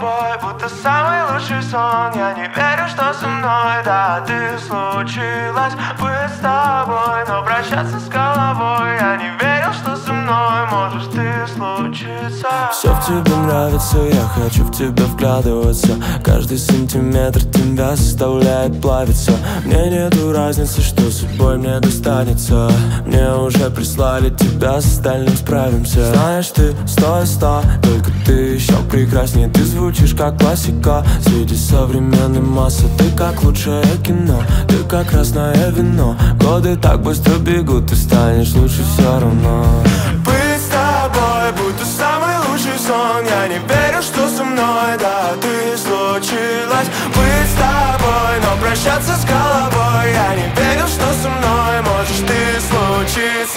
тобой будто самый лучший сон. Я не верю, что со мной, да, ты случилось быть с тобой, но прощаться с головой я не верил, что со мной можешь ты случиться. Все в тебе нравится, я хочу в тебя вглядываться. Каждый сантиметр тебя заставляет плавиться. Мне нету разницы, что судьбой мне достанется. Мне уже прислали тебя, с остальным справимся. Знаешь, ты 100 из 100, только ты еще прекраснее. Ты звучишь как классика среди современной массы. Ты как лучшее кино, ты как красное вино. Годы так быстро бегут, ты станешь лучше все равно. Быть с тобой будто самый лучший сон. Я не верю, что со мной, да, ты случилось быть с тобой, но прощаться с головой я не верил, что со мной можешь ты случиться.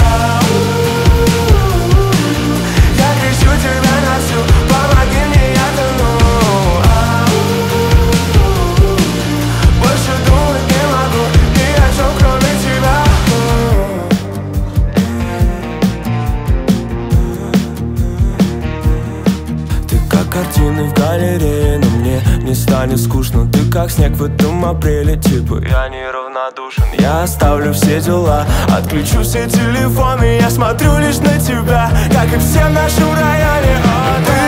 Я кричу тебя на всю, помоги мне, я тону. Больше думать не могу ни о чем, кроме тебя. Ты как картины в галерее, но мне не станет скучно. Ты как снег в этом апреле, типа я неравнодушен. Я оставлю все дела, отключу все телефоны. Я смотрю лишь на тебя, как и все в нашем районе. Ты